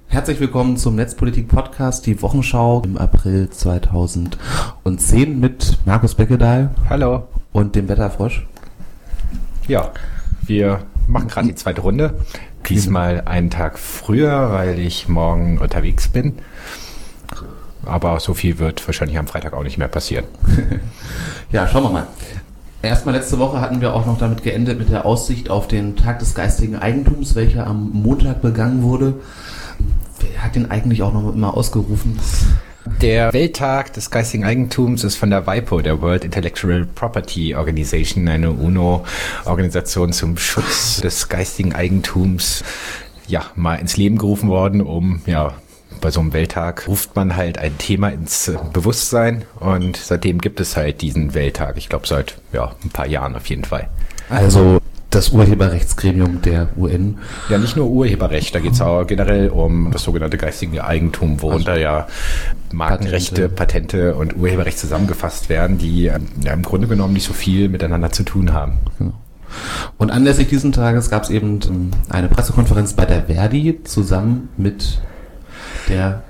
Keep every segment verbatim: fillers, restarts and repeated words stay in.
Herzlich willkommen zum Netzpolitik-Podcast, die Wochenschau im April zweitausendzehn mit Markus Beckedahl. Hallo. Und dem Wetterfrosch. Ja, wir machen gerade die zweite Runde. Diesmal einen Tag früher, weil ich morgen unterwegs bin. Aber so viel wird wahrscheinlich am Freitag auch nicht mehr passieren. Ja, schauen wir mal. Erstmal letzte Woche hatten wir auch noch damit geendet mit der Aussicht auf den Tag des geistigen Eigentums, welcher am Montag begangen wurde. Wer hat den eigentlich auch noch immer ausgerufen? Der Welttag des geistigen Eigentums ist von der WIPO, der World Intellectual Property Organization, eine UNO-Organisation zum Schutz des geistigen Eigentums, ja, mal ins Leben gerufen worden, um, ja, bei so einem Welttag ruft man halt ein Thema ins Bewusstsein und seitdem gibt es halt diesen Welttag. Ich glaube seit, ja, ein paar Jahren auf jeden Fall. Also das Urheberrechtsgremium der U N. Ja, nicht nur Urheberrecht, da geht es auch generell um das sogenannte geistige Eigentum, worunter also ja Markenrechte, Patente. Patente und Urheberrecht zusammengefasst werden, die ja, im Grunde genommen nicht so viel miteinander zu tun haben. Genau. Und anlässlich diesen Tages gab es eben eine Pressekonferenz bei der Verdi zusammen mit der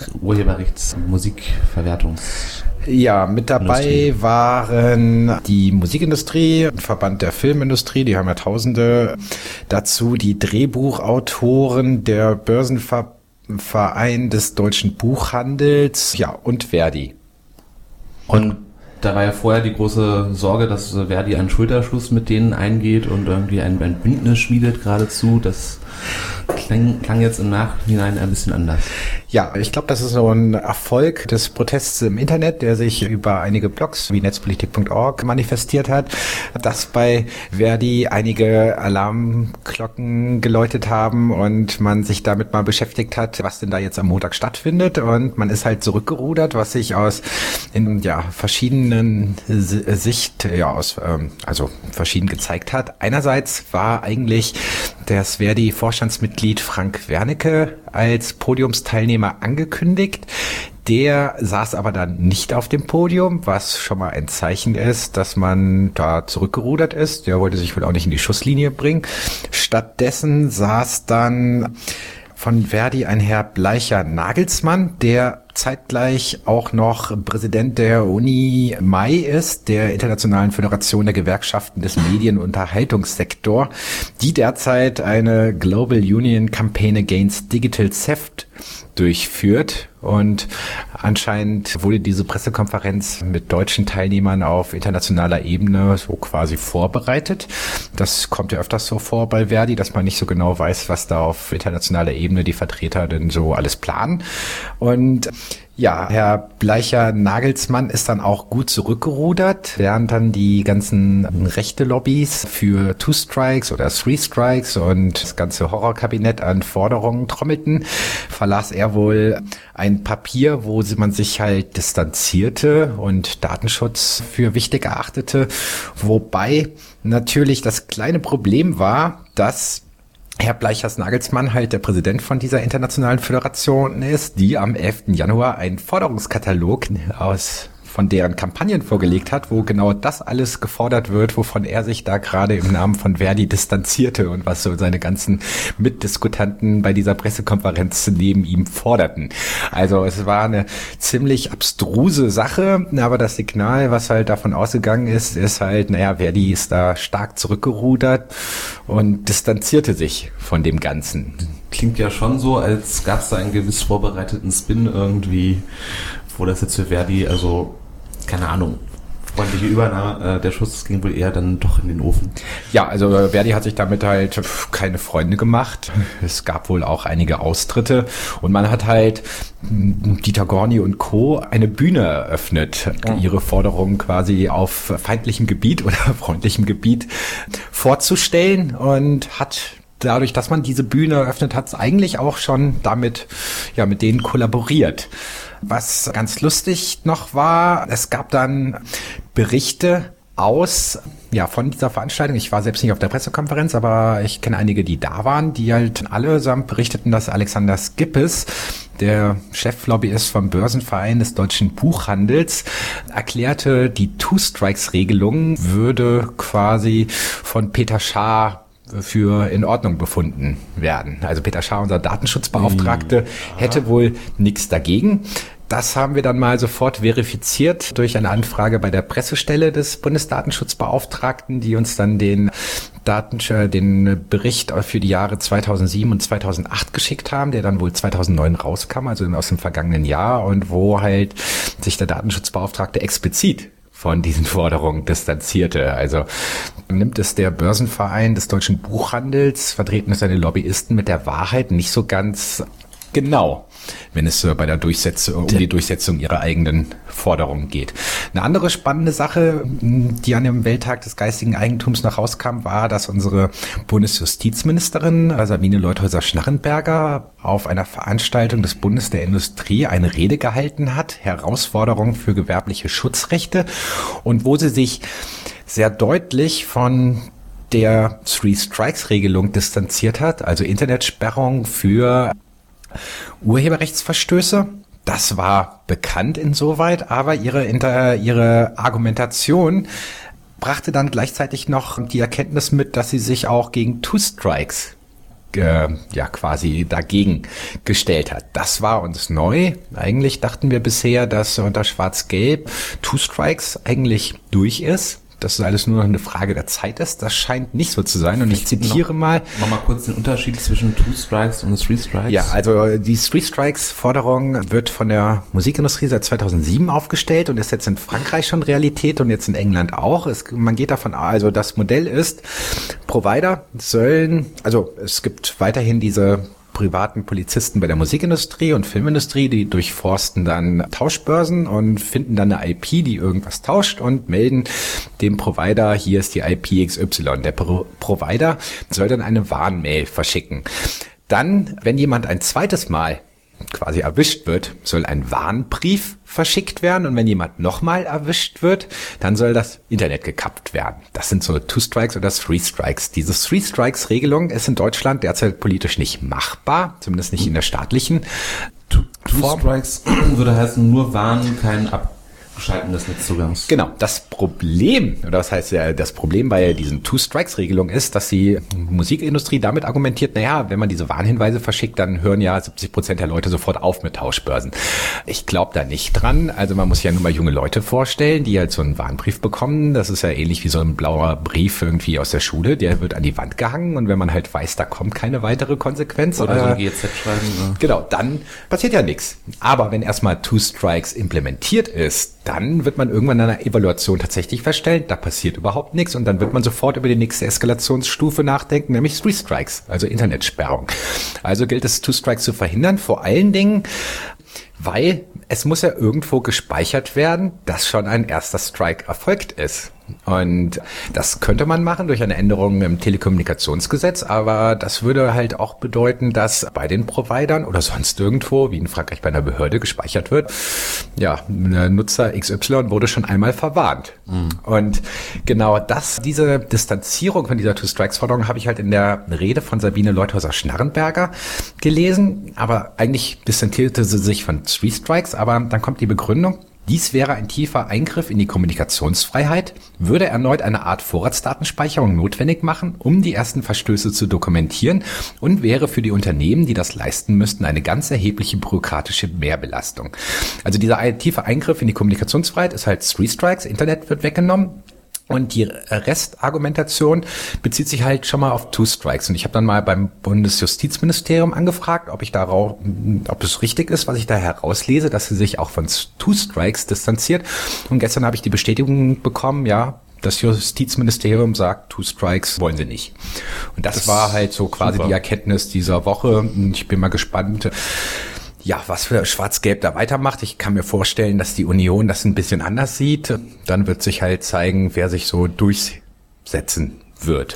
Urheberrechtsmusikverwertungs- Ja, mit dabei Industrie. Waren die Musikindustrie, Verband der Filmindustrie, die haben ja Tausende, dazu die Drehbuchautoren, der Börsenverein des deutschen Buchhandels, ja, und Verdi. Und da war ja vorher die große Sorge, dass Verdi einen Schulterschluss mit denen eingeht und irgendwie ein, ein Bündnis schmiedet geradezu. Das klang, klang jetzt im Nachhinein ein bisschen anders. Ja, ich glaube, das ist so ein Erfolg des Protests im Internet, der sich über einige Blogs wie netzpolitik punkt org manifestiert hat, dass bei Verdi einige Alarmglocken geläutet haben und man sich damit mal beschäftigt hat, was denn da jetzt am Montag stattfindet, und man ist halt zurückgerudert, was sich aus in ja verschiedenen Sicht ja aus ähm, also verschieden gezeigt hat. Einerseits war eigentlich das Verdi-Vorstandsmitglied Frank Wernicke als Podiumsteilnehmer angekündigt. Der saß aber dann nicht auf dem Podium, was schon mal ein Zeichen ist, dass man da zurückgerudert ist. Der wollte sich wohl auch nicht in die Schusslinie bringen. Stattdessen saß dann von Verdi ein Herr Bleicher-Nagelsmann, der zeitgleich auch noch Präsident der Uni M A I ist, der Internationalen Föderation der Gewerkschaften des Medien- und Unterhaltungssektor, die derzeit eine Global Union Campaign Against Digital Theft durchführt. Und anscheinend wurde diese Pressekonferenz mit deutschen Teilnehmern auf internationaler Ebene so quasi vorbereitet. Das kommt ja öfters so vor bei Verdi, dass man nicht so genau weiß, was da auf internationaler Ebene die Vertreter denn so alles planen. Und ja, Herr Bleicher-Nagelsmann ist dann auch gut zurückgerudert, während dann die ganzen Rechte-Lobbys für Two Strikes oder Three Strikes und das ganze Horrorkabinett an Forderungen trommelten, verlas er wohl ein Papier, wo man sich halt distanzierte und Datenschutz für wichtig erachtete, wobei natürlich das kleine Problem war, dass Herr Bleichers-Nagelsmann halt der Präsident von dieser internationalen Föderation ist, die am elften Januar einen Forderungskatalog aus von deren Kampagnen vorgelegt hat, wo genau das alles gefordert wird, wovon er sich da gerade im Namen von Verdi distanzierte und was so seine ganzen Mitdiskutanten bei dieser Pressekonferenz neben ihm forderten. Also es war eine ziemlich abstruse Sache, aber das Signal, was halt davon ausgegangen ist, ist halt, naja, Verdi ist da stark zurückgerudert und distanzierte sich von dem Ganzen. Klingt ja schon so, als gab es da einen gewiss vorbereiteten Spin irgendwie, wo das jetzt für Verdi, also keine Ahnung, freundliche Übernahme, äh, der Schuss ging wohl eher dann doch in den Ofen. Ja, also Verdi hat sich damit halt keine Freunde gemacht. Es gab wohl auch einige Austritte und man hat halt Dieter Gorni und Co. eine Bühne eröffnet, ja, ihre Forderungen quasi auf feindlichem Gebiet oder freundlichem Gebiet vorzustellen, und hat dadurch, dass man diese Bühne eröffnet hat, eigentlich auch schon damit, ja, mit denen kollaboriert. Was ganz lustig noch war, es gab dann Berichte aus, ja, von dieser Veranstaltung. Ich war selbst nicht auf der Pressekonferenz, aber ich kenne einige, die da waren, die halt allesamt berichteten, dass Alexander Skippes, der Cheflobbyist vom Börsenverein des deutschen Buchhandels, erklärte, die Two-Strikes-Regelung würde quasi von Peter Schaar für in Ordnung befunden werden. Also Peter Schaar, unser Datenschutzbeauftragte, mhm. hätte wohl nichts dagegen. Das haben wir dann mal sofort verifiziert durch eine Anfrage bei der Pressestelle des Bundesdatenschutzbeauftragten, die uns dann den Daten, den Bericht für die Jahre zweitausendsieben und zweitausendacht geschickt haben, der dann wohl zweitausendneun rauskam, also aus dem vergangenen Jahr, und wo halt sich der Datenschutzbeauftragte explizit von diesen Forderungen distanzierte. Also nimmt es der Börsenverein des deutschen Buchhandels, vertreten es seine Lobbyisten, mit der Wahrheit nicht so ganz genau, wenn es bei der Durchsetzung, um die Durchsetzung ihrer eigenen Forderungen geht. Eine andere spannende Sache, die an dem Welttag des geistigen Eigentums noch rauskam, war, dass unsere Bundesjustizministerin Sabine Leutheusser-Schnarrenberger auf einer Veranstaltung des Bundes der Industrie eine Rede gehalten hat, Herausforderungen für gewerbliche Schutzrechte, und wo sie sich sehr deutlich von der Three-Strikes-Regelung distanziert hat, also Internetsperrung für Urheberrechtsverstöße. Das war bekannt insoweit, aber ihre, ihre Argumentation brachte dann gleichzeitig noch die Erkenntnis mit, dass sie sich auch gegen Two Strikes äh, ja quasi dagegen gestellt hat. Das war uns neu. Eigentlich dachten wir bisher, dass unter Schwarz-Gelb Two Strikes eigentlich durch ist. Dass es alles nur noch eine Frage der Zeit ist. Das scheint nicht so zu sein. Und ich zitiere noch, mal. Mach mal kurz den Unterschied zwischen Two Strikes und Three Strikes. Ja, also die Three Strikes Forderung wird von der Musikindustrie seit zweitausendsieben aufgestellt und ist jetzt in Frankreich schon Realität und jetzt in England auch. Es, man geht davon aus, also das Modell ist, Provider sollen, also es gibt weiterhin diese privaten Polizisten bei der Musikindustrie und Filmindustrie, die durchforsten dann Tauschbörsen und finden dann eine I P, die irgendwas tauscht, und melden dem Provider, hier ist die I P X Y. Der Pro- Provider soll dann eine Warnmail verschicken. Dann, wenn jemand ein zweites Mal quasi erwischt wird, soll ein Warnbrief verschickt werden, und wenn jemand nochmal erwischt wird, dann soll das Internet gekappt werden. Das sind so Two Strikes oder Three Strikes. Diese Three Strikes Regelung ist in Deutschland derzeit politisch nicht machbar, zumindest nicht in der staatlichen Two, Two Strikes würde heißen, nur warnen, kein Abschalten des Netzzugangs. Genau. Das Problem, oder was heißt ja, das Problem bei diesen Two-Strikes-Regelungen ist, dass die Musikindustrie damit argumentiert, naja, wenn man diese Warnhinweise verschickt, dann hören ja siebzig Prozent der Leute sofort auf mit Tauschbörsen. Ich glaube da nicht dran. Also man muss sich ja nur mal junge Leute vorstellen, die halt so einen Warnbrief bekommen. Das ist ja ähnlich wie so ein blauer Brief irgendwie aus der Schule. Der wird an die Wand gehangen, und wenn man halt weiß, da kommt keine weitere Konsequenz. Oder so ein G E Z schreiben. Ja. Genau, dann passiert ja nichts. Aber wenn erstmal Two Strikes implementiert ist, dann wird man irgendwann in einer Evaluation tatsächlich feststellen, da passiert überhaupt nichts, und dann wird man sofort über die nächste Eskalationsstufe nachdenken, nämlich Three Strikes, also Internetsperrung. Also gilt es, Two Strikes zu verhindern, vor allen Dingen, weil es muss ja irgendwo gespeichert werden, dass schon ein erster Strike erfolgt ist. Und das könnte man machen durch eine Änderung im Telekommunikationsgesetz, aber das würde halt auch bedeuten, dass bei den Providern oder sonst irgendwo, wie in Frankreich bei einer Behörde, gespeichert wird, ja, Nutzer X Y wurde schon einmal verwarnt. Mhm. Und genau das, diese Distanzierung von dieser Two-Strikes-Forderung habe ich halt in der Rede von Sabine Leutheusser-Schnarrenberger gelesen, aber eigentlich distanzierte sie sich von Three Strikes, aber dann kommt die Begründung: Dies wäre ein tiefer Eingriff in die Kommunikationsfreiheit, würde erneut eine Art Vorratsdatenspeicherung notwendig machen, um die ersten Verstöße zu dokumentieren, und wäre für die Unternehmen, die das leisten müssten, eine ganz erhebliche bürokratische Mehrbelastung. Also dieser tiefe Eingriff in die Kommunikationsfreiheit ist halt Three Strikes, Internet wird weggenommen. Und die Restargumentation bezieht sich halt schon mal auf Two Strikes. Und ich habe dann mal beim Bundesjustizministerium angefragt, ob ich darauf, ob es richtig ist, was ich da herauslese, dass sie sich auch von Two Strikes distanziert. Und gestern habe ich die Bestätigung bekommen, ja, das Justizministerium sagt, Two Strikes wollen sie nicht. Und das, das war halt so quasi super. Die Erkenntnis dieser Woche. Ich bin mal gespannt, ja, was für Schwarz-Gelb da weitermacht. Ich kann mir vorstellen, dass die Union das ein bisschen anders sieht. Dann wird sich halt zeigen, wer sich so durchsetzen wird.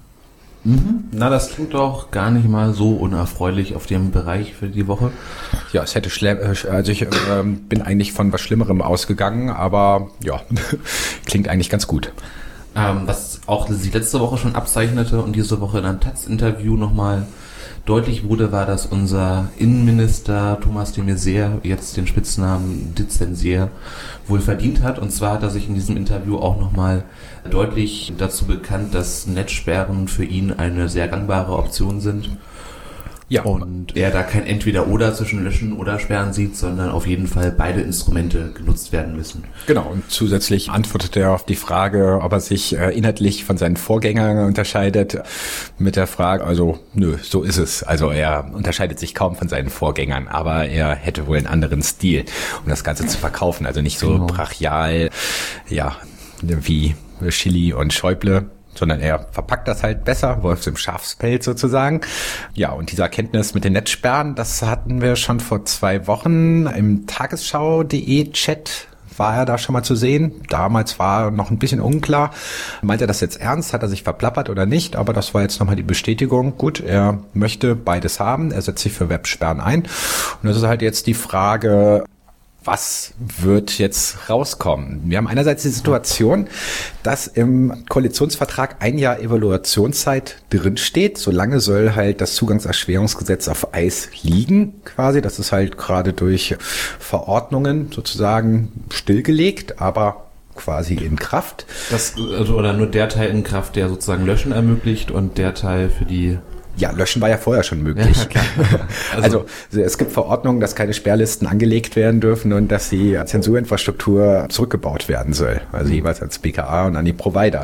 Mhm. Na, das klingt doch gar nicht mal so unerfreulich auf dem Bereich für die Woche. Ja, es hätte schlimm, also ich äh, bin eigentlich von was Schlimmerem ausgegangen, aber ja, klingt eigentlich ganz gut. Ähm, was auch sich letzte Woche schon abzeichnete und diese Woche in einem Taz-Interview nochmal deutlich wurde, war, dass unser Innenminister Thomas de Maizière jetzt den Spitznamen Dizensier wohl verdient hat. Und zwar hat er sich in diesem Interview auch nochmal deutlich dazu bekannt, dass Netzsperren für ihn eine sehr gangbare Option sind. Ja. Und er da kein Entweder-Oder zwischen Löschen oder Sperren sieht, sondern auf jeden Fall beide Instrumente genutzt werden müssen. Genau, und zusätzlich antwortet er auf die Frage, ob er sich äh, inhaltlich von seinen Vorgängern unterscheidet, mit der Frage, also nö, so ist es. Also er unterscheidet sich kaum von seinen Vorgängern, aber er hätte wohl einen anderen Stil, um das Ganze zu verkaufen. Also nicht so genau. brachial, ja, wie Schilly und Schäuble, sondern er verpackt das halt besser, Wolfs im Schafspelz sozusagen. Ja, und diese Erkenntnis mit den Netzsperren, das hatten wir schon vor zwei Wochen im Tagesschau.de Chat, war er da schon mal zu sehen. Damals war noch ein bisschen unklar, meint er das jetzt ernst, hat er sich verplappert oder nicht, aber das war jetzt nochmal die Bestätigung. Gut, er möchte beides haben, er setzt sich für Websperren ein. Und das ist halt jetzt die Frage, was wird jetzt rauskommen? Wir haben einerseits die Situation, dass im Koalitionsvertrag ein Jahr Evaluationszeit drinsteht. Solange soll halt das Zugangserschwerungsgesetz auf Eis liegen, quasi. Das ist halt gerade durch Verordnungen sozusagen stillgelegt, aber quasi in Kraft. Das, also, oder nur der Teil in Kraft, der sozusagen Löschen ermöglicht und der Teil für die... Ja, Löschen war ja vorher schon möglich. Ja, also, also es gibt Verordnungen, dass keine Sperrlisten angelegt werden dürfen und dass die Zensurinfrastruktur zurückgebaut werden soll. Also jeweils ans B K A und an die Provider.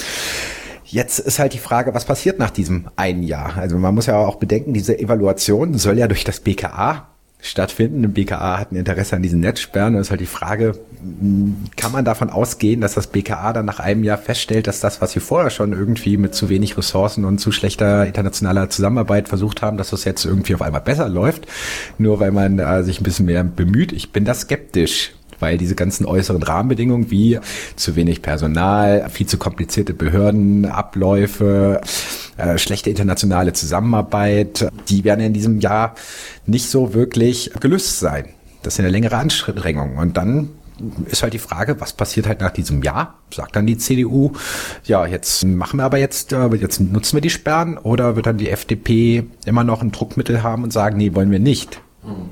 Jetzt ist halt die Frage, was passiert nach diesem einen Jahr? Also man muss ja auch bedenken, diese Evaluation soll ja durch das B K A stattfinden. Im B K A hat ein Interesse an diesen Netzsperren. Das ist halt die Frage, kann man davon ausgehen, dass das B K A dann nach einem Jahr feststellt, dass das, was sie vorher schon irgendwie mit zu wenig Ressourcen und zu schlechter internationaler Zusammenarbeit versucht haben, dass das jetzt irgendwie auf einmal besser läuft, nur weil man äh, sich ein bisschen mehr bemüht? Ich bin da skeptisch, weil diese ganzen äußeren Rahmenbedingungen wie zu wenig Personal, viel zu komplizierte Behördenabläufe, äh, schlechte internationale Zusammenarbeit, die werden in diesem Jahr nicht so wirklich gelöst sein. Das sind eine längere Anstrengungen. Und dann ist halt die Frage, was passiert halt nach diesem Jahr? Sagt dann die C D U, ja, jetzt machen wir aber jetzt, jetzt nutzen wir die Sperren, oder wird dann die F D P immer noch ein Druckmittel haben und sagen, nee, wollen wir nicht?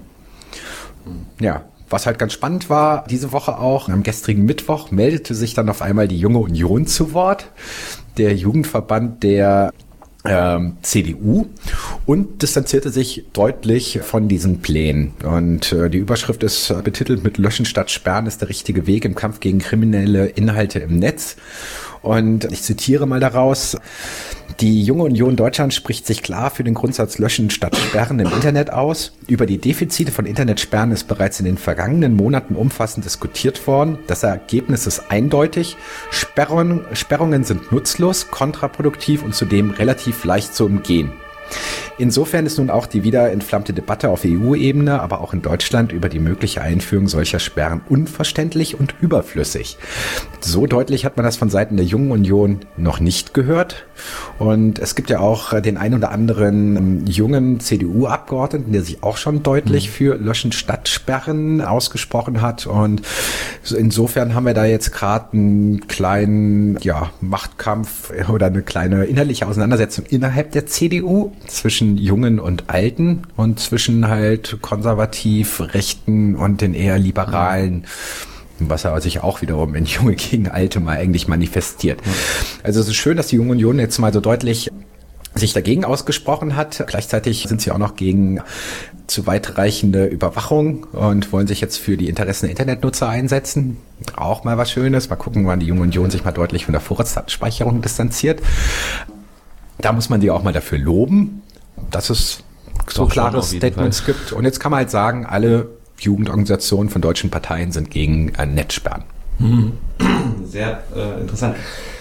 Ja. Was halt ganz spannend war, diese Woche auch, am gestrigen Mittwoch meldete sich dann auf einmal die Junge Union zu Wort, der Jugendverband der ähm, C D U, und distanzierte sich deutlich von diesen Plänen. Und äh, die Überschrift ist äh, betitelt mit Löschen statt Sperren ist der richtige Weg im Kampf gegen kriminelle Inhalte im Netz. Und ich zitiere mal daraus: Die Junge Union Deutschland spricht sich klar für den Grundsatz Löschen statt Sperren im Internet aus. Über die Defizite von Internetsperren ist bereits in den vergangenen Monaten umfassend diskutiert worden. Das Ergebnis ist eindeutig. Sperrungen, Sperrungen sind nutzlos, kontraproduktiv und zudem relativ leicht zu umgehen. Insofern ist nun auch die wieder entflammte Debatte auf E U-Ebene, aber auch in Deutschland über die mögliche Einführung solcher Sperren unverständlich und überflüssig. So deutlich hat man das von Seiten der Jungen Union noch nicht gehört. Und es gibt ja auch den ein oder anderen jungen C D U-Abgeordneten, der sich auch schon deutlich für Löschen statt Sperren ausgesprochen hat. Und insofern haben wir da jetzt gerade einen kleinen ja, Machtkampf oder eine kleine inhaltliche Auseinandersetzung innerhalb der C D U zwischen Jungen und Alten und zwischen halt konservativ Rechten und den eher liberalen, was er sich auch wiederum in Junge gegen Alte mal eigentlich manifestiert. Also es ist schön, dass die Junge Union jetzt mal so deutlich sich dagegen ausgesprochen hat. Gleichzeitig sind sie auch noch gegen zu weitreichende Überwachung und wollen sich jetzt für die Interessen der Internetnutzer einsetzen. Auch mal was Schönes. Mal gucken, wann die Junge Union sich mal deutlich von der Vorratsdatenspeicherung distanziert. Da muss man die auch mal dafür loben, dass es so Doch, klare Statements gibt. Und jetzt kann man halt sagen, alle Jugendorganisationen von deutschen Parteien sind gegen äh, Netzsperren. Hm. Sehr äh, interessant.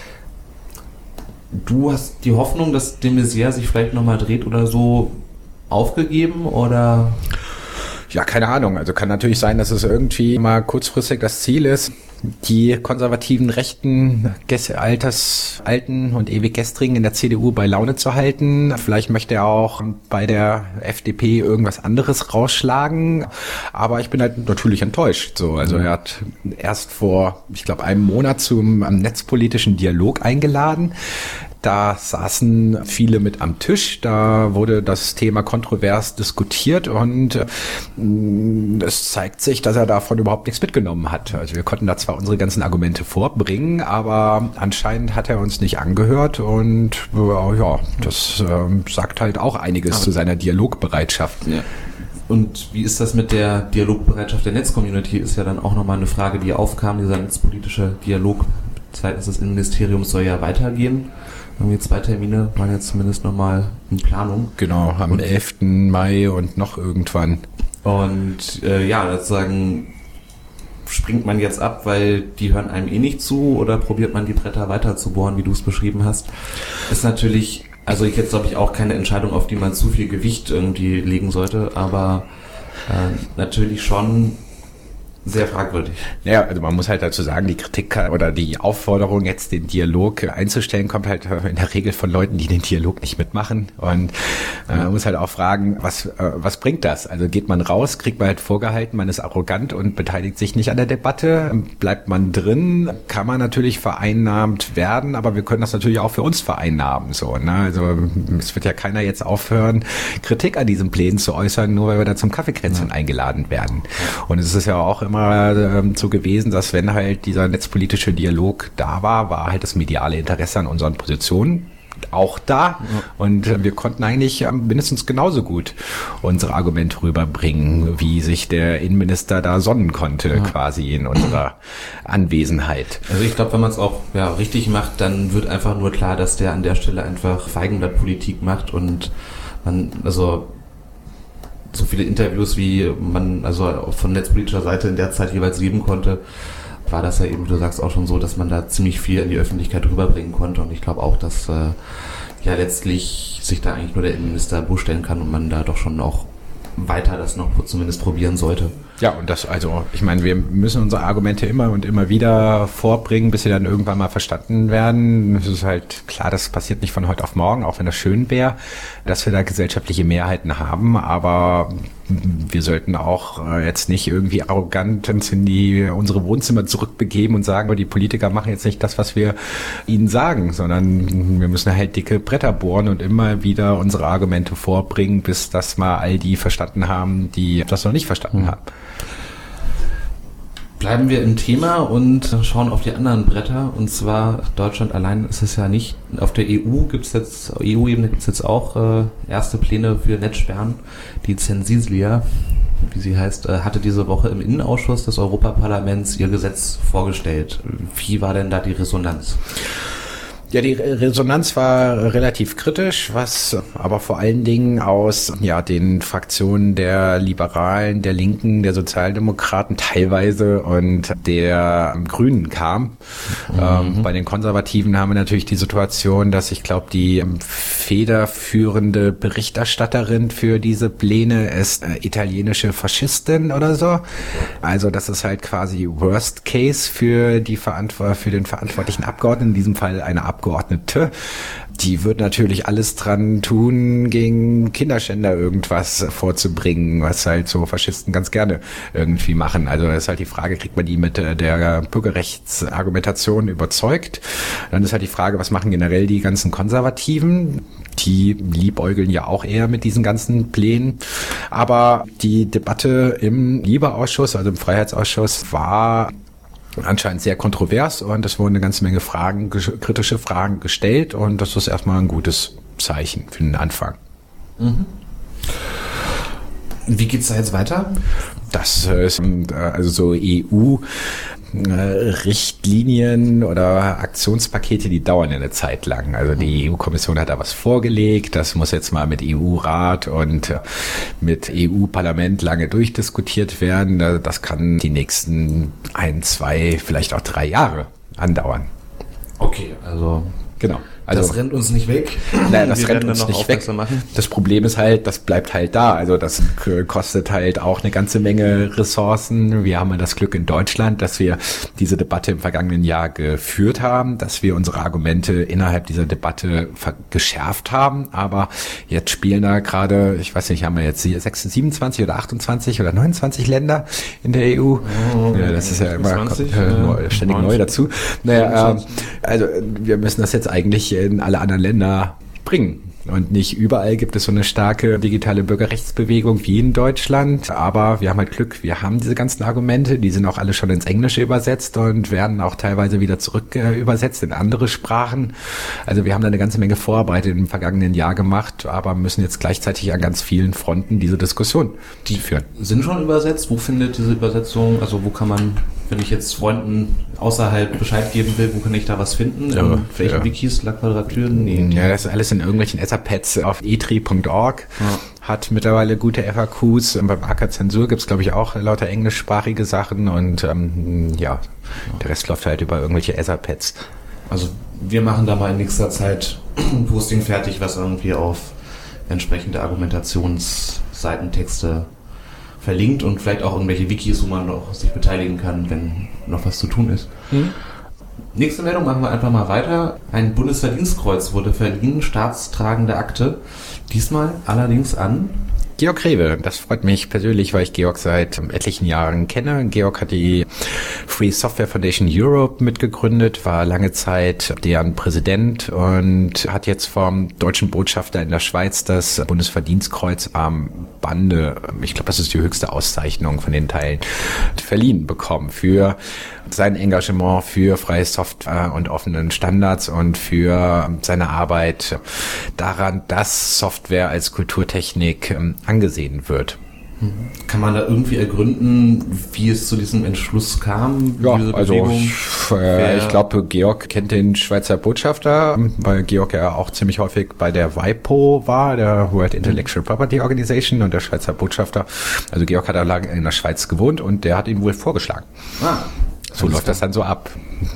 Du hast die Hoffnung, dass de Maizière sich vielleicht nochmal dreht oder so, aufgegeben, oder? Ja, keine Ahnung. Also kann natürlich sein, dass es irgendwie mal kurzfristig das Ziel ist, die konservativen Rechten, Alters, Alten und ewig Gestrigen in der C D U bei Laune zu halten. Vielleicht möchte er auch bei der F D P irgendwas anderes rausschlagen. Aber ich bin halt natürlich enttäuscht. So, also er hat erst vor, ich glaube, einem Monat zum netzpolitischen Dialog eingeladen. Da saßen viele mit am Tisch, da wurde das Thema kontrovers diskutiert und äh, es zeigt sich, dass er davon überhaupt nichts mitgenommen hat. Also wir konnten da zwar unsere ganzen Argumente vorbringen, aber anscheinend hat er uns nicht angehört und äh, ja, das äh, sagt halt auch einiges aber zu seiner Dialogbereitschaft. Ja. Und wie ist das mit der Dialogbereitschaft der Netzcommunity? Ist ja dann auch nochmal eine Frage, die aufkam. Dieser netzpolitische Dialog seitens des Innenministeriums soll ja weitergehen. Irgendwie zwei Termine waren jetzt zumindest nochmal in Planung. Genau, am und, elften Mai und noch irgendwann. Und äh, ja, sozusagen springt man jetzt ab, weil die hören einem eh nicht zu, oder probiert man die Bretter weiter zu bohren, wie du es beschrieben hast? Ist natürlich... Also ich jetzt glaube ich auch keine Entscheidung, auf die man zu viel Gewicht irgendwie legen sollte, aber äh, natürlich schon sehr fragwürdig. Naja, also man muss halt dazu sagen, die Kritik oder die Aufforderung, jetzt den Dialog einzustellen, kommt halt in der Regel von Leuten, die den Dialog nicht mitmachen. Und äh, man muss halt auch fragen, was äh, was bringt das? Also geht man raus, kriegt man halt vorgehalten, man ist arrogant und beteiligt sich nicht an der Debatte. Bleibt man drin, kann man natürlich vereinnahmt werden, aber wir können das natürlich auch für uns vereinnahmen. So, ne? Also es wird ja keiner jetzt aufhören, Kritik an diesen Plänen zu äußern, nur weil wir da zum Kaffeekränzchen ja. eingeladen werden. Und es ist ja auch immer so gewesen, dass wenn halt dieser netzpolitische Dialog da war, war halt das mediale Interesse an unseren Positionen auch da. Ja. Und wir konnten eigentlich mindestens genauso gut unsere Argumente rüberbringen, wie sich der Innenminister da sonnen konnte, ja. quasi in unserer Anwesenheit. Also ich glaube, wenn man es auch ja, richtig macht, dann wird einfach nur klar, dass der an der Stelle einfach Feigenblattpolitik macht und man, also so viele Interviews, wie man also von netzpolitischer Seite in der Zeit jeweils geben konnte, war das ja eben, wie du sagst, auch schon so, dass man da ziemlich viel in die Öffentlichkeit rüberbringen konnte. Und ich glaube auch, dass äh, ja letztlich sich da eigentlich nur der Innenminister bloßstellen kann und man da doch schon auch weiter das noch zumindest probieren sollte. Ja, und das, also, ich meine, wir müssen unsere Argumente immer und immer wieder vorbringen, bis sie dann irgendwann mal verstanden werden. Es ist halt klar, das passiert nicht von heute auf morgen, auch wenn das schön wäre, dass wir da gesellschaftliche Mehrheiten haben, aber wir sollten auch jetzt nicht irgendwie arrogant uns in die, unsere Wohnzimmer zurückbegeben und sagen, die Politiker machen jetzt nicht das, was wir ihnen sagen, sondern wir müssen halt dicke Bretter bohren und immer wieder unsere Argumente vorbringen, bis das mal all die verstanden haben, die das noch nicht verstanden mhm. haben. Bleiben wir im Thema und schauen auf die anderen Bretter. Und zwar Deutschland allein ist es ja nicht. Auf der E U gibt es jetzt, E U-Ebene gibt es jetzt auch äh, erste Pläne für Netzsperren. Die Censislia, wie sie heißt, äh, hatte diese Woche im Innenausschuss des Europaparlaments ihr Gesetz vorgestellt. Wie war denn da die Resonanz? Ja, die Resonanz war relativ kritisch, was aber vor allen Dingen aus ja den Fraktionen der Liberalen, der Linken, der Sozialdemokraten teilweise und der Grünen kam. Mhm. Ähm, bei den Konservativen haben wir natürlich die Situation, dass ich glaube, die federführende Berichterstatterin für diese Pläne ist äh, italienische Faschistin oder so. Also das ist halt quasi Worst Case für die Verantw- für den verantwortlichen Abgeordneten, in diesem Fall eine Abgeordnete. Die wird natürlich alles dran tun, gegen Kinderschänder irgendwas vorzubringen, was halt so Faschisten ganz gerne irgendwie machen. Also das ist halt die Frage, kriegt man die mit der Bürgerrechtsargumentation überzeugt? Dann ist halt die Frage, was machen generell die ganzen Konservativen? Die liebäugeln ja auch eher mit diesen ganzen Plänen. Aber die Debatte im Liebeausschuss, also im Freiheitsausschuss, war anscheinend sehr kontrovers und es wurden eine ganze Menge Fragen, kritische Fragen gestellt und das ist erstmal ein gutes Zeichen für den Anfang. Mhm. Wie geht's da jetzt weiter? Das ist also so E U Richtlinien oder Aktionspakete, die dauern eine Zeit lang. Also die E U-Kommission hat da was vorgelegt, das muss jetzt mal mit E U-Rat und mit E U-Parlament lange durchdiskutiert werden. Das kann die nächsten ein, zwei, vielleicht auch drei Jahre andauern. Okay, also genau. Also, das rennt uns nicht weg. Naja, das rennt uns nicht weg. Machen. Das Problem ist halt, das bleibt halt da. Also das kostet halt auch eine ganze Menge Ressourcen. Wir haben ja das Glück in Deutschland, dass wir diese Debatte im vergangenen Jahr geführt haben, dass wir unsere Argumente innerhalb dieser Debatte geschärft haben. Aber jetzt spielen da gerade, ich weiß nicht, haben wir jetzt siebenundzwanzig oder achtundzwanzig oder neunundzwanzig Länder in der E U. Oh, ja, das ist ja immer zwanzig, kommt, äh, ständig neunzig, neu dazu. Naja, ähm, also wir müssen das jetzt eigentlich in alle anderen Länder bringen. Und nicht überall gibt es so eine starke digitale Bürgerrechtsbewegung wie in Deutschland. Aber wir haben halt Glück, wir haben diese ganzen Argumente, die sind auch alle schon ins Englische übersetzt und werden auch teilweise wieder zurück äh, übersetzt in andere Sprachen. Also wir haben da eine ganze Menge Vorarbeit im vergangenen Jahr gemacht, aber müssen jetzt gleichzeitig an ganz vielen Fronten diese Diskussion die führen. Sind schon übersetzt? Wo findet diese Übersetzung, also wo kann man, wenn ich jetzt Freunden außerhalb Bescheid geben will, wo kann ich da was finden? Ja, in welchen ja. Wikis, La Quadrature? Nee. Ja, das ist alles in irgendwelchen Etherpads auf e tri punkt org. Ja. Hat mittlerweile gute F A Qs. Beim A K Zensur gibt's glaube ich, auch lauter englischsprachige Sachen und ähm, ja, der Rest läuft halt über irgendwelche Etherpads. Also wir machen da mal in nächster Zeit ein Posting fertig, was irgendwie auf entsprechende Argumentationsseitentexte verlinkt und vielleicht auch irgendwelche Wikis, wo man noch sich beteiligen kann, wenn noch was zu tun ist. Mhm. Nächste Meldung machen wir einfach mal weiter. Ein Bundesverdienstkreuz wurde verliehen, staatstragende Akte. Diesmal allerdings an Georg Rewe. Das freut mich persönlich, weil ich Georg seit etlichen Jahren kenne. Georg hat die Free Software Foundation Europe mitgegründet, war lange Zeit deren Präsident und hat jetzt vom deutschen Botschafter in der Schweiz das Bundesverdienstkreuz am Bande, ich glaube, das ist die höchste Auszeichnung von den Teilen, verliehen bekommen für sein Engagement für freie Software und offenen Standards und für seine Arbeit daran, dass Software als Kulturtechnik angesehen wird. Kann man da irgendwie ergründen, wie es zu diesem Entschluss kam? Ja, also ich, äh, ich glaube, Georg kennt den Schweizer Botschafter, weil Georg ja auch ziemlich häufig bei der WIPO war, der World Intellectual Property Organization, und der Schweizer Botschafter, also Georg hat da lange in der Schweiz gewohnt und der hat ihn wohl vorgeschlagen. Ah. So läuft klar. Das dann so ab.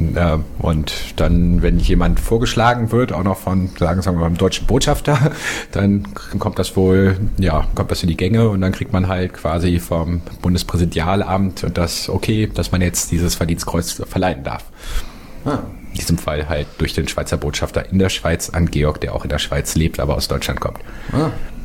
Und dann, wenn jemand vorgeschlagen wird, auch noch von, sagen wir mal, einem deutschen Botschafter, dann kommt das wohl, ja, kommt das in die Gänge und dann kriegt man halt quasi vom Bundespräsidialamt das okay, dass man jetzt dieses Verdienstkreuz verleihen darf. Ah. In diesem Fall halt durch den Schweizer Botschafter in der Schweiz an Georg, der auch in der Schweiz lebt, aber aus Deutschland kommt. Ah.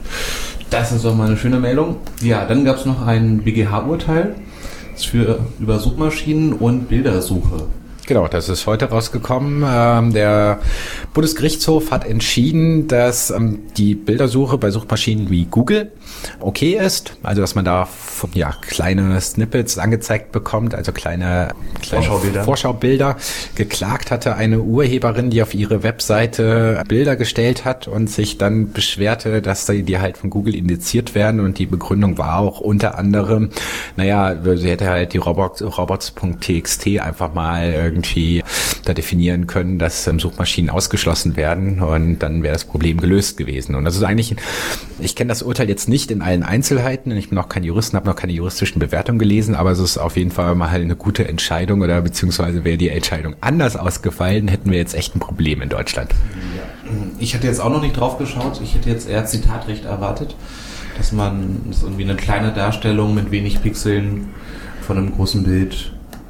Das ist doch mal eine schöne Meldung. Ja, dann gab es noch ein B G H-Urteil für über Suchmaschinen und Bildersuche. Genau, das ist heute rausgekommen. Ähm, der Bundesgerichtshof hat entschieden, dass ähm, die Bildersuche bei Suchmaschinen wie Google okay ist. Also, dass man da ja, kleine Snippets angezeigt bekommt, also kleine, kleine Vorschaubilder. Vorschaubilder. Geklagt hatte eine Urheberin, die auf ihre Webseite Bilder gestellt hat und sich dann beschwerte, dass die halt von Google indiziert werden. Und die Begründung war auch unter anderem, naja, sie hätte halt die robots punkt t x t einfach mal irgendwie da definieren können, dass Suchmaschinen ausgeschlossen werden und dann wäre das Problem gelöst gewesen. Und das ist eigentlich, ich kenne das Urteil jetzt nicht in allen Einzelheiten, ich bin auch kein Jurist und habe noch keine juristischen Bewertungen gelesen, aber es ist auf jeden Fall mal halt eine gute Entscheidung oder beziehungsweise wäre die Entscheidung anders ausgefallen, hätten wir jetzt echt ein Problem in Deutschland. Ja. Ich hatte jetzt auch noch nicht drauf geschaut, ich hätte jetzt eher Zitatrecht erwartet, dass man das irgendwie eine kleine Darstellung mit wenig Pixeln von einem großen Bild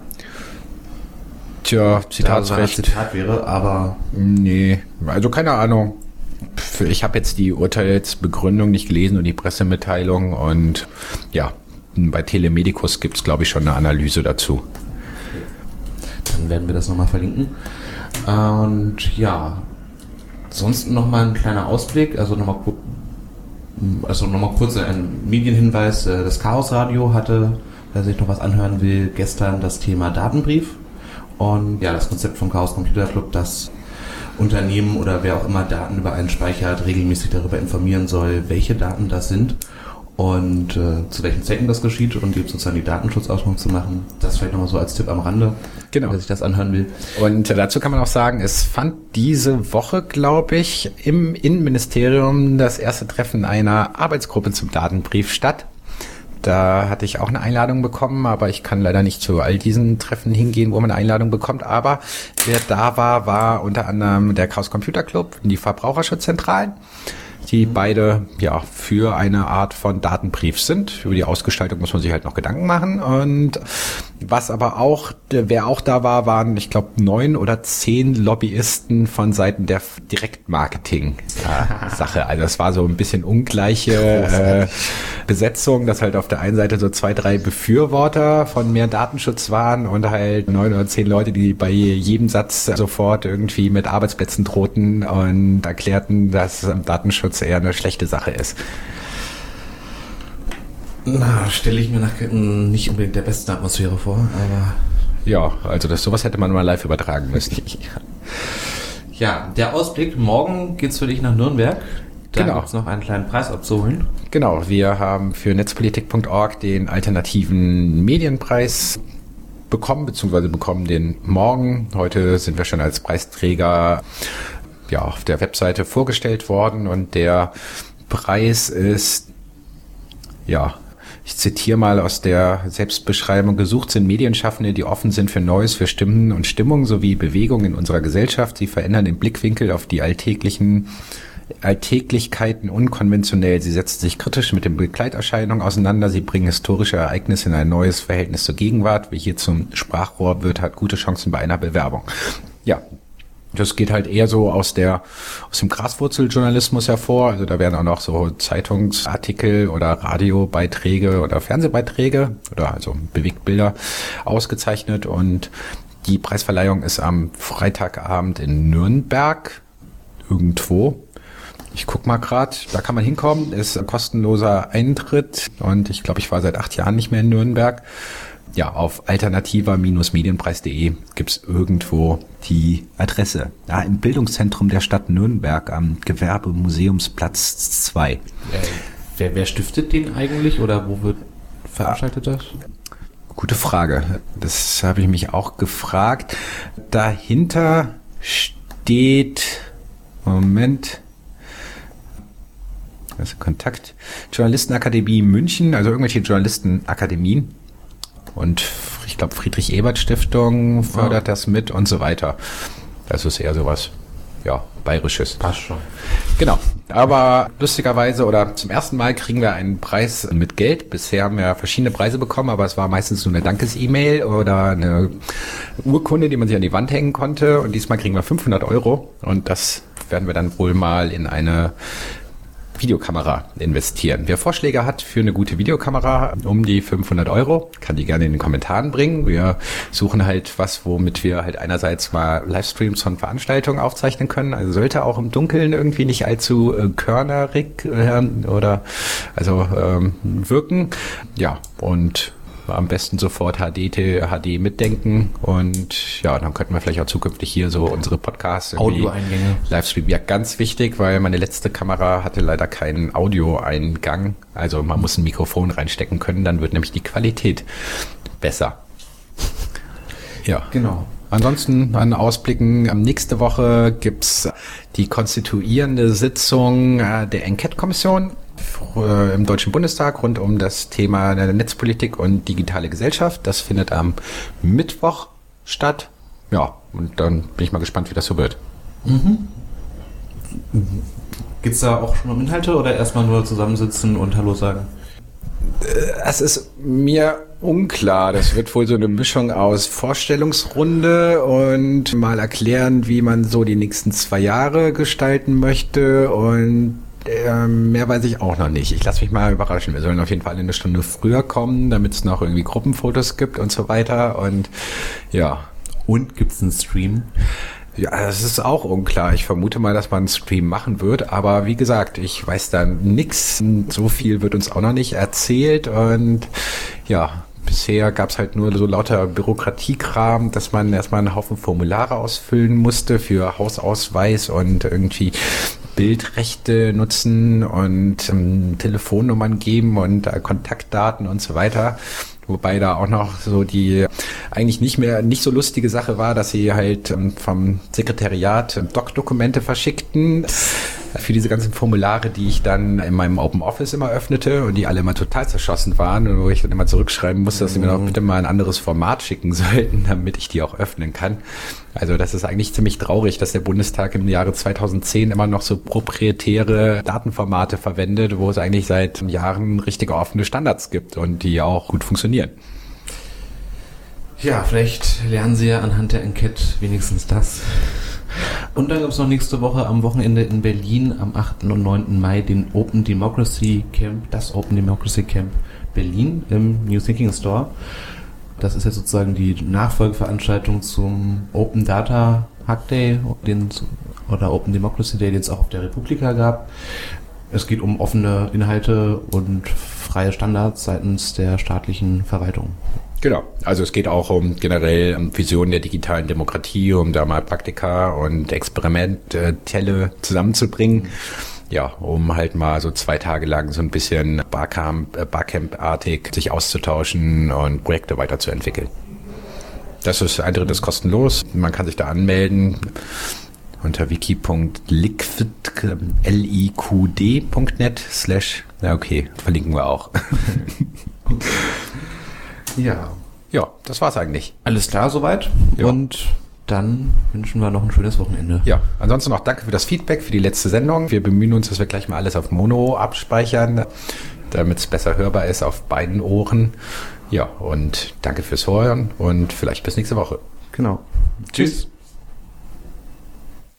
Tja, Zitatrecht. Zitat wäre, aber nee, also keine Ahnung. Ich habe jetzt die Urteilsbegründung nicht gelesen und die Pressemitteilung und ja, bei Telemedicus gibt es, glaube ich, schon eine Analyse dazu. Dann werden wir das nochmal verlinken. Und ja, sonst nochmal ein kleiner Ausblick, also nochmal also noch mal kurz ein Medienhinweis. Das Chaos Radio hatte, wer sich noch was anhören will, gestern das Thema Datenbrief. Und ja, das Konzept vom Chaos Computer Club, dass Unternehmen oder wer auch immer Daten über einen speichert, regelmäßig darüber informieren soll, welche Daten das sind und äh, zu welchen Zwecken das geschieht und eben sozusagen die Datenschutzauskunft zu machen. Das vielleicht nochmal so als Tipp am Rande, genau, wer sich das anhören will. Und dazu kann man auch sagen, es fand diese Woche, glaube ich, im Innenministerium das erste Treffen einer Arbeitsgruppe zum Datenbrief statt. Da hatte ich auch eine Einladung bekommen, aber ich kann leider nicht zu all diesen Treffen hingehen, wo man eine Einladung bekommt. Aber wer da war, war unter anderem der Chaos Computer Club und die Verbraucherschutzzentralen, die beide ja für eine Art von Datenbrief sind. Über die Ausgestaltung muss man sich halt noch Gedanken machen. Und Was aber auch, wer auch da war, waren, ich glaube, neun oder zehn Lobbyisten von Seiten der Direktmarketing-Sache. Also es war so ein bisschen ungleiche äh, Besetzung, dass halt auf der einen Seite so zwei, drei Befürworter von mehr Datenschutz waren und halt neun oder zehn Leute, die bei jedem Satz sofort irgendwie mit Arbeitsplätzen drohten und erklärten, dass Datenschutz eher eine schlechte Sache ist. Na, stelle ich mir nach nicht unbedingt der besten Atmosphäre vor, aber... Ja, also das sowas hätte man mal live übertragen müssen. Ja, der Ausblick, morgen geht's für dich nach Nürnberg. Da genau. gibt's noch einen kleinen Preis abzuholen. Genau, wir haben für netzpolitik punkt org den alternativen Medienpreis bekommen, beziehungsweise bekommen den morgen. Heute sind wir schon als Preisträger ja, auf der Webseite vorgestellt worden und der Preis ist, ja, ich zitiere mal aus der Selbstbeschreibung: Gesucht sind Medienschaffende, die offen sind für Neues, für Stimmen und Stimmung sowie Bewegungen in unserer Gesellschaft. Sie verändern den Blickwinkel auf die alltäglichen Alltäglichkeiten unkonventionell. Sie setzen sich kritisch mit den Begleiterscheinungen auseinander. Sie bringen historische Ereignisse in ein neues Verhältnis zur Gegenwart. Wer hier zum Sprachrohr wird, hat gute Chancen bei einer Bewerbung. Ja. Das geht halt eher so aus der, aus dem Graswurzeljournalismus hervor. Also da werden auch noch so Zeitungsartikel oder Radiobeiträge oder Fernsehbeiträge oder also Bewegtbilder ausgezeichnet. Und die Preisverleihung ist am Freitagabend in Nürnberg irgendwo. Ich guck mal gerade, da kann man hinkommen. Ist ein kostenloser Eintritt und ich glaube, ich war seit acht Jahren nicht mehr in Nürnberg. Ja, auf alternativer Medienpreis punkt de gibt's irgendwo die Adresse. Ja, im Bildungszentrum der Stadt Nürnberg am Gewerbemuseumsplatz zwei. Äh, wer, wer stiftet den eigentlich oder wo wird veranstaltet das? Gute Frage. Das habe ich mich auch gefragt. Dahinter steht, Moment, das ist Kontakt, Journalistenakademie München, also irgendwelche Journalistenakademien. Und ich glaube, Friedrich-Ebert-Stiftung fördert oh. das mit und so weiter. Das ist eher sowas, ja, Bayerisches. Passt schon. Genau. Aber lustigerweise oder zum ersten Mal kriegen wir einen Preis mit Geld. Bisher haben wir verschiedene Preise bekommen, aber es war meistens nur eine Dankes-E-Mail oder eine Urkunde, die man sich an die Wand hängen konnte. Und diesmal kriegen wir fünfhundert Euro. Und das werden wir dann wohl mal in eine Videokamera investieren. Wer Vorschläge hat für eine gute Videokamera um die fünfhundert Euro, kann die gerne in den Kommentaren bringen. Wir suchen halt was, womit wir halt einerseits mal Livestreams von Veranstaltungen aufzeichnen können. Also sollte auch im Dunkeln irgendwie nicht allzu äh, körnerig äh, oder also ähm, wirken. Ja, und am besten sofort H D, H D mitdenken und ja, dann könnten wir vielleicht auch zukünftig hier so unsere Podcasts Audioeingänge Livestream. Ja, ganz wichtig, weil meine letzte Kamera hatte leider keinen Audioeingang. Also man muss ein Mikrofon reinstecken können, dann wird nämlich die Qualität besser. Ja, genau. Ansonsten an Ausblicken, nächste Woche gibt's die konstituierende Sitzung der Enquete-Kommission im Deutschen Bundestag rund um das Thema der Netzpolitik und digitale Gesellschaft. Das findet am Mittwoch statt. Ja, und dann bin ich mal gespannt, wie das so wird. Mhm. Geht's da auch schon um Inhalte oder erstmal nur zusammensitzen und Hallo sagen? Es ist mir unklar. Das wird wohl so eine Mischung aus Vorstellungsrunde und mal erklären, wie man so die nächsten zwei Jahre gestalten möchte und Ähm, mehr weiß ich auch noch nicht. Ich lasse mich mal überraschen. Wir sollen auf jeden Fall eine Stunde früher kommen, damit es noch irgendwie Gruppenfotos gibt und so weiter. Und ja. Und gibt's einen Stream? Ja, das ist auch unklar. Ich vermute mal, dass man einen Stream machen wird. Aber wie gesagt, ich weiß da nix. So viel wird uns auch noch nicht erzählt. Und ja, bisher gab's halt nur so lauter Bürokratiekram, dass man erstmal einen Haufen Formulare ausfüllen musste für Hausausweis und irgendwie Bildrechte nutzen und ähm, Telefonnummern geben und äh, Kontaktdaten und so weiter. Wobei da auch noch so die eigentlich nicht mehr, nicht so lustige Sache war, dass sie halt ähm, vom Sekretariat Doc-Dokumente verschickten für diese ganzen Formulare, die ich dann in meinem Open Office immer öffnete und die alle immer total zerschossen waren und wo ich dann immer zurückschreiben musste, dass sie mir doch bitte mal ein anderes Format schicken sollten, damit ich die auch öffnen kann. Also das ist eigentlich ziemlich traurig, dass der Bundestag im Jahre zweitausendzehn immer noch so proprietäre Datenformate verwendet, wo es eigentlich seit Jahren richtige offene Standards gibt und die auch gut funktionieren. Ja, vielleicht lernen Sie ja anhand der Enquete wenigstens das. Und dann gibt es noch nächste Woche am Wochenende in Berlin am achten und neunten Mai den Open Democracy Camp, das Open Democracy Camp Berlin im New Thinking Store. Das ist jetzt sozusagen die Nachfolgeveranstaltung zum Open Data Hack Day, den, oder Open Democracy Day, den es auch auf der Republika gab. Es geht um offene Inhalte und freie Standards seitens der staatlichen Verwaltung. Genau, also es geht auch um generell um Visionen der digitalen Demokratie, um da mal Praktika und Experimentelle zusammenzubringen. Ja, um halt mal so zwei Tage lang so ein bisschen Barcamp, Barcamp-artig sich auszutauschen und Projekte weiterzuentwickeln. Das ist Eintritt ist kostenlos, man kann sich da anmelden unter wiki.liquid, L I Q D Punkt net slash, na okay, verlinken wir auch. Ja. Ja, das war's eigentlich. Alles klar soweit. Ja. Und dann wünschen wir noch ein schönes Wochenende. Ja, ansonsten noch danke für das Feedback, für die letzte Sendung. Wir bemühen uns, dass wir gleich mal alles auf Mono abspeichern, damit es besser hörbar ist auf beiden Ohren. Ja, und danke fürs Hören und vielleicht bis nächste Woche. Genau. Tschüss.